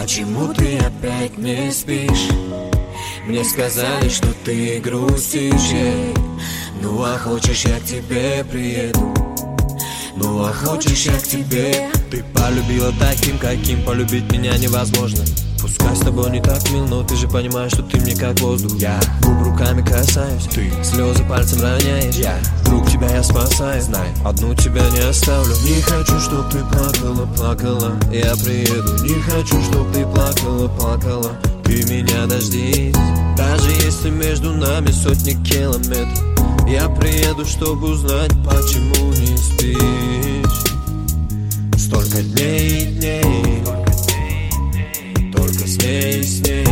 Почему ты опять не спишь? Мне сказали, что ты грустишь, ну а хочешь, я к тебе приеду. Ну а хочешь, я к тебе. Ты полюбила таким, каким полюбить меня невозможно. Пускай с тобой не так мил, но ты же понимаешь, что ты мне как воздух. Я губ руками касаюсь, ты слезы пальцем роняешь. Я друг, тебя я спасаю, знай, одну тебя не оставлю. Не хочу, чтоб ты плакала, плакала, я приеду. Не хочу, чтоб ты плакала, плакала, ты меня дождись. Даже если между нами сотни километров, я приеду, чтобы узнать, почему не спишь. Столько дней и дней, только с ней, с ней.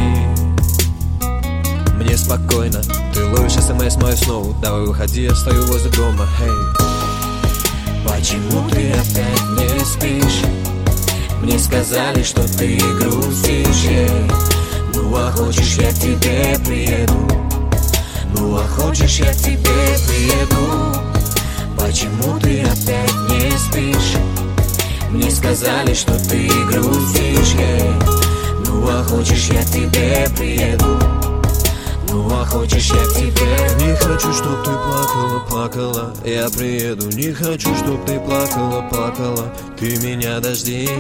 Мне спокойно, ты ловишь смс мою снова. Давай выходи, я стою возле дома, hey. Почему ты опять не спишь? Мне сказали, что ты грустишь, ну а хочешь, я к тебе приеду. Ну а хочешь, я к тебе приеду. Почему ты опять не спишь? Мне сказали, что ты грустишь, ну а хочешь, я к тебе приеду. Ну а хочешь, я к тебе. Не хочу, чтоб ты плакала, плакала, я приеду. Не хочу, чтоб ты плакала, плакала, ты меня дождись.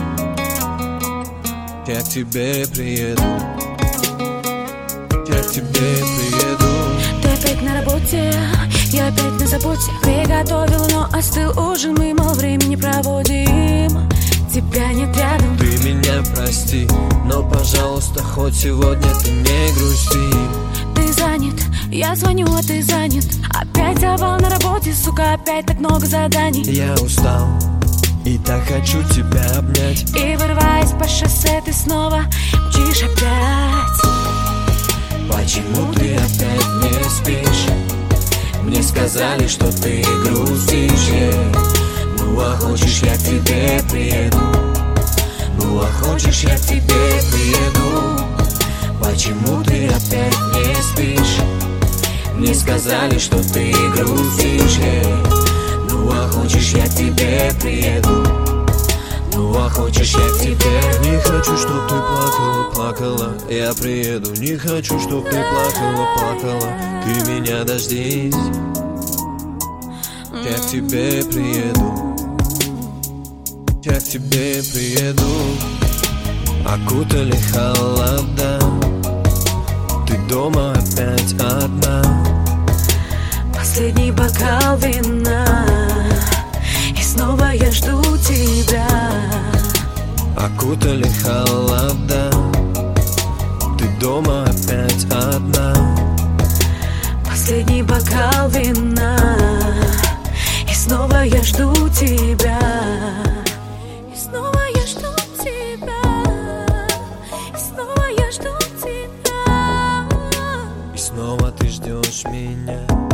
Я к тебе приеду. Я к тебе приеду. Ты опять на работе, я опять на заботе. Приготовил, но остыл ужин, мы мало времени проводим. Тебя нет рядом. Ты меня прости, но, пожалуйста, хоть сегодня ты не грусти. Ты занят, я звоню, а ты занят. Опять завал на работе, сука, опять так много заданий. Я устал и так хочу тебя обнять. И вырываясь по шоссе, ты снова мчишь опять. Почему ты опять не спишь? Мне сказали, что ты грустишь, ну а хочешь, я к тебе приеду. Ну а хочешь, я к тебе приеду. Почему ты опять не спишь? Мне сказали, что ты грустишь, ну а хочешь, я к тебе приеду. Ну а хочешь, я к тебе. Не хочу, чтоб ты плакала, плакала, я приеду. Не хочу, чтоб ты плакала, плакала, ты меня дождись. Я к тебе приеду. Я к тебе приеду. Окутали холода, ты дома опять одна. Последний бокал вина, и снова я жду тебя. Окутали холода, ты дома опять одна. Последний бокал вина, и снова я жду тебя. И снова я жду тебя. И снова я жду тебя. И снова ты ждешь меня.